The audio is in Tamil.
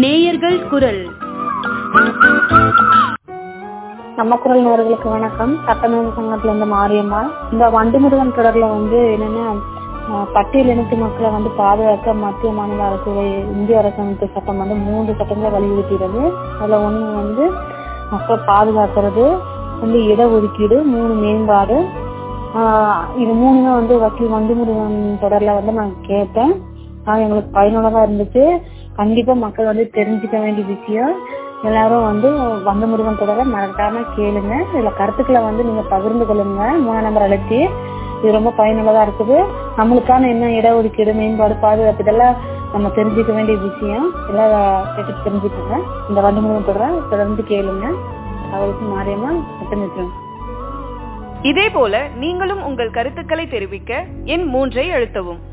நேயர்கள் குரல். நம்ம குரல் நேயர்களுக்கு வணக்கம். சட்டமேதை சங்கத்துல இருந்து மாரியம்மா. இந்த வண்டுமுருகன் தொடர்ல என்னன்னா பட்டியலினத்து மக்களை பாதுகாக்க மத்திய மாநில அரசுகளை இந்திய அரசமைப்பு சட்டம் 3 சட்டங்களை வலியுறுத்துகிறது. அதுல ஒண்ணு மக்கள் பாதுகாக்கிறது, இடஒதுக்கீடு, 3 மேம்பாடு. இது 3மே வக்கீல் வண்டுமுருகன் தொடர்ல நான் கேட்டேன். எங்களுக்கு பயனுள்ளதா இருந்துச்சு. கண்டிப்பா மக்கள் தெரிஞ்சுக்க வேண்டிய விஷயம். எல்லாரும் வண்டுமுருகன் தொடர மறக்காம கேளுங்க. இதுல கருத்துக்களை நீங்க பகிர்ந்து கொள்ளுங்க. 3 நம்பர் அழைச்சி. இது ரொம்ப பயனுள்ளதா இருக்குது. நம்மளுக்கான என்ன இடஒதுக்கீடு, மேம்பாடு, பாதுகாப்பு இதெல்லாம் நம்ம தெரிஞ்சுக்க வேண்டிய விஷயம். எல்லாம் கேட்டு தெரிஞ்சுக்கோங்க. இந்த வண்டுமுருகன் தொடர தொடர்ந்து கேளுங்க. அவருக்கு மாரியம்மா சட்டமிக்கிறோம். இதே போல நீங்களும் உங்கள் கருத்துக்களை தெரிவிக்க எண் 3 அழுத்தவும்.